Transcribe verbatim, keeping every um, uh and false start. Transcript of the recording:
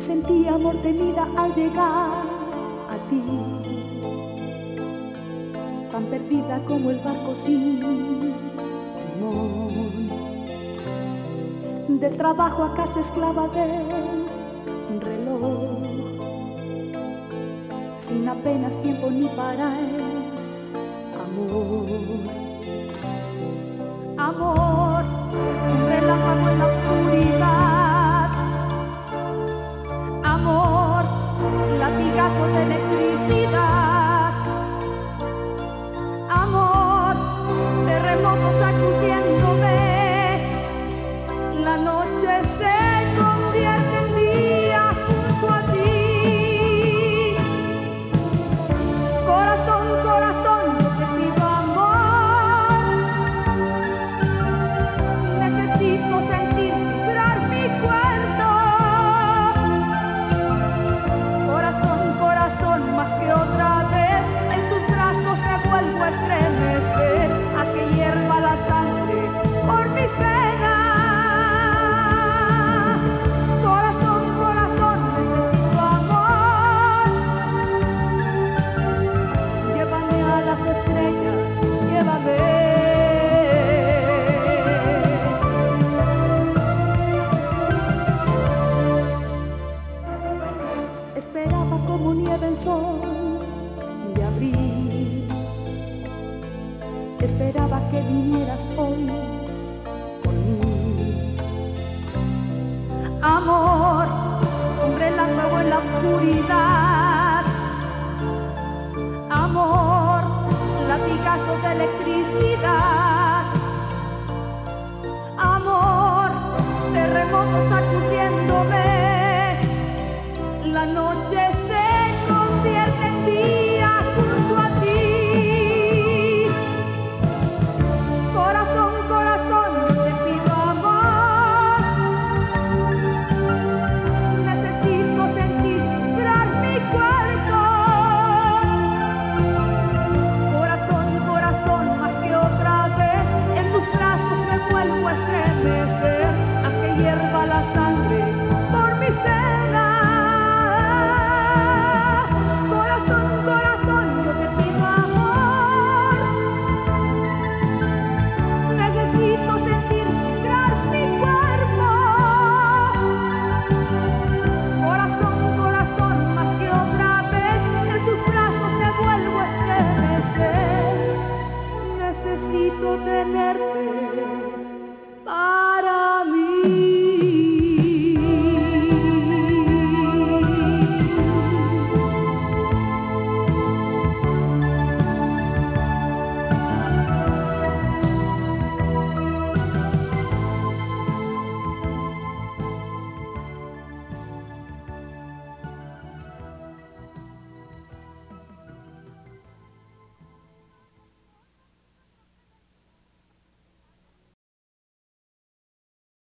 sentí amor de vida al llegar a ti, tan perdida como el barco sin timón. Del trabajo a casa esclava del reloj, sin apenas tiempo ni para el amor. Amor, un relámpago en la oscuridad. Amor, latigazo de electricidad. Amor, terremoto sacudiéndome. La noche se convierte en día junto a ti. Corazón, corazón, yo te pido amor. Necesito sentir vibrar mi cuerpo. Corazón, corazón, más que otra vez, en tus brazos me vuelvo a estremecer. Haz que hierva la sangre por mis venas. Corazón, corazón, necesito amor. Llévame a las estrellas, llévame. Esperaba como nieve el sol de abril. Esperaba que vinieras hoy por mí. Amor, un relámpago en la oscuridad. Amor, latigazo de electricidad. Amor, terremotos